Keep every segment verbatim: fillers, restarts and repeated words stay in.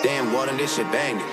Damn, Walden, this shit banging.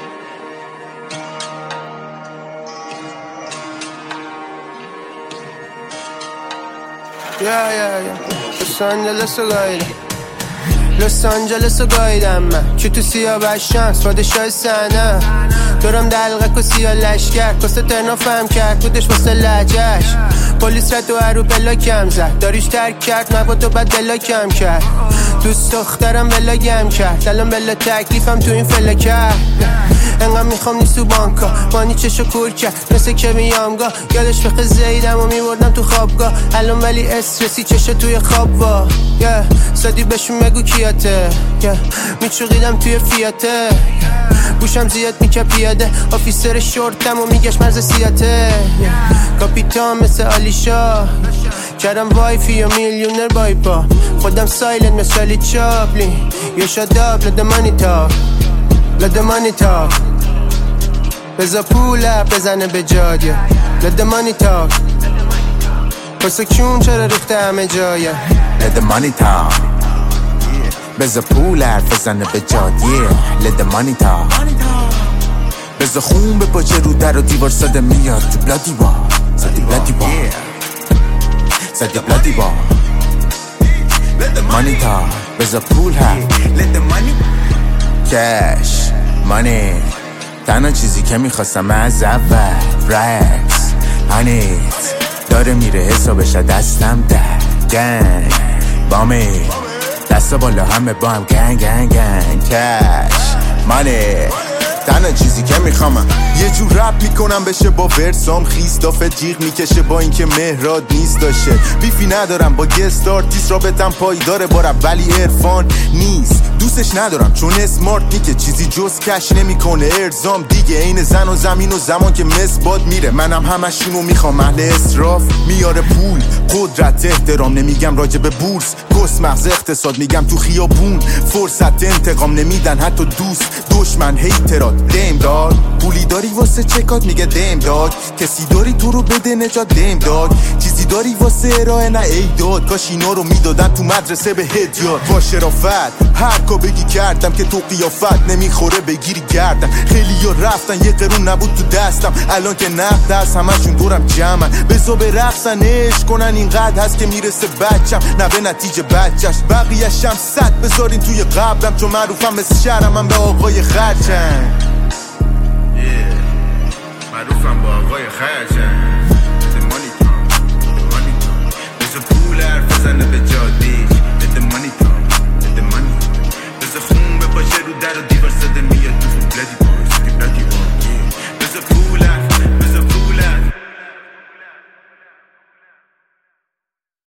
Yeah, yeah, yeah. Los Angeles رو گایدم لس آنجلس رو گایدم من که تو سیاوش شمس پادشاه صحنه دورم دلقک و سیاه لشگر کسته ترنا فهم کرد بودش واسه لجش پلیس رد و هرو بلا کم زد داریش ترک کرد نبود و بد بلا کم کرد دوست دخترم بلا گم کرد الان بلا تکلیفم تو این فلا کرد انقدر میخوام نیست تو بانکا مانی چشو کور کرد مثل که میامگاه یادش بخه زیدم و میبردم تو خوابگاه الان ولی استرسی چشو توی خواب وا yeah. سادی بهشون بگو کیاته yeah. میچوقیدم توی فیاته بوشم زیاد میکه پیاده آفیسر شورتم و میگش مرز سیاته yeah. کاپیتان مثل آلیشا کردم وایفی و میلیونر بایپا خودم سایلنت مثل علی چاپلین یه شاداب لده مانی تاک لده مانی تاک بزا پوله بزنه به جادیه لده مانی تاک پسا کیون چرا ریخته همه جایه لده مانی تاک بزا پوله بزنه به جادیه لده مانی تاک بزا خون به پاچه رو در و دیوار ساده میاد تو بلادی با سادی بلادی با سادی بلادی با مانی تاک بزا پول هم کش مانی تنها چیزی که میخواستم از اول رکس هنیت داره میره حسابش دستم در گنگ بامی دستا بالا همه با هم گنگ گنگ گنگ کش مانی تنها چیزی که میخوامم یه جور رپ میکنم بشه با ورسام خیست دافت جیغ میکشه با اینکه مهراد نیست داشه بیفی ندارم با گست آرتیست رابطم پایداره با رپ ولی عرفان نیست دوستش ندارم چون اسمارت نیکه چیزی جز کش نمیکنه ارزام دیگه عین زن و زمین و زمان که مسباد میره منم همشونو میخوام اهل اسراف میاره پول قدرت احترام نمیگم راجب بورس گس مغز اقتصاد میگم تو خیابون فرصت انتقام نمیدن حتی دوست دشمن هیترات دیم داد پولی داری واسه چکات میگه دیم داد کسی داری تو رو بده نجات دیم داد چیزی داری واسه ارائه نه ای داد کاش اینا رو میدادن تو مدرسه به هدیات با شرافت هر کا بگی کردم که تو قیافت نمیخوره بگیری گردم خیلی ها رفتن یه قرون نبود تو دستم الان که نقد هست همشون دورم جمعن بزا به رقصن عشق کنن اینقدر هست که میرسه بچم نه به نتیجه بچش بقیه‌شم صد بذارین توی قبرم چون معروفم مثل شهرم من به آقای خرچن معروفم با آقای خرچن